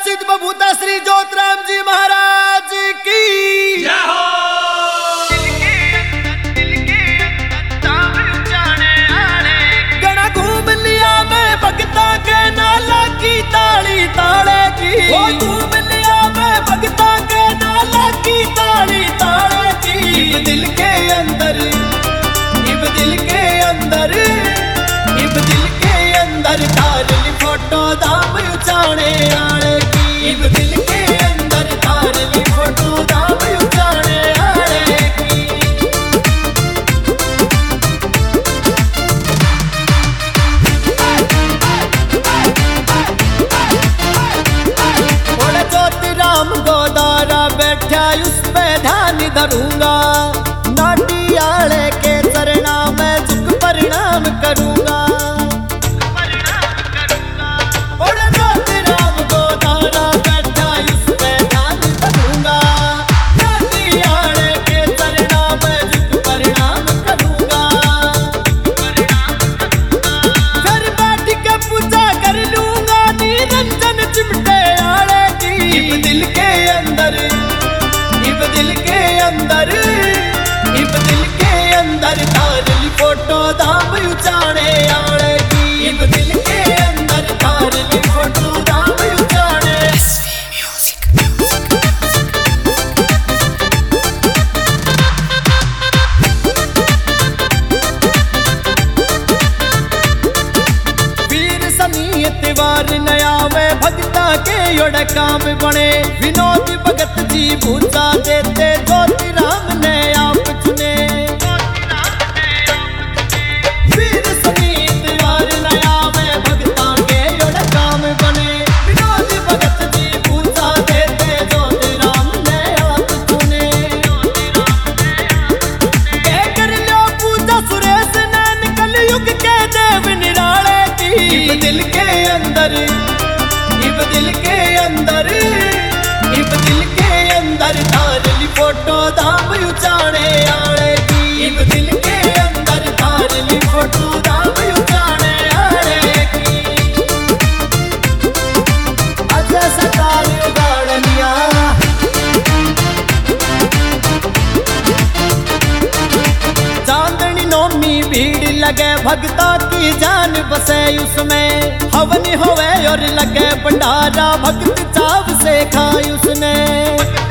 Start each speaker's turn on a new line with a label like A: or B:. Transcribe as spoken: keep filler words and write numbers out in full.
A: सिद्ध बभूता श्री ज्योतिराम जी महाराज की
B: जय हो।
A: गणा घूम लिया मैं भगता के नाला की ताली ताले की, ओ घूम लिया मैं भगता के नाला की ताली ताले की। इब दिल के अंदर, इब दिल के अंदर, इब दिल के अंदर तारली फोटो दाम उचाने आले की। इब दिल के अंदर तारली फोटो दाम उचाने आले की। ओले ज्योतिराम गोदारा बैठा उस पे ध्यान धरूंगा, नाटी आले के चरणा में झुक प्रणाम करूंगा। फोटो दाम उचाने आले की। इब दिल के अंदर तारली फोटो दाम उचाने। वीर सनी त्योहार नया वे भगता के योड़ काम बने। विनोद भगत जी भूसा देते ज्योतिराम ने आप चुने। इब दिल के अंदर, इब दिल के अंदर, इब दिल के अंदर तारली फोटो दाम उचाने आले की। इब दिल के अंदर तारली फोटो दाम उचाने आले की। अजय सरकार गाड़निया चांदनी नौमी भीड़ लगे भगता की जान बसे उसमें। हवन होवे और लगे भंडारा भक्त चाव से खाए उसने।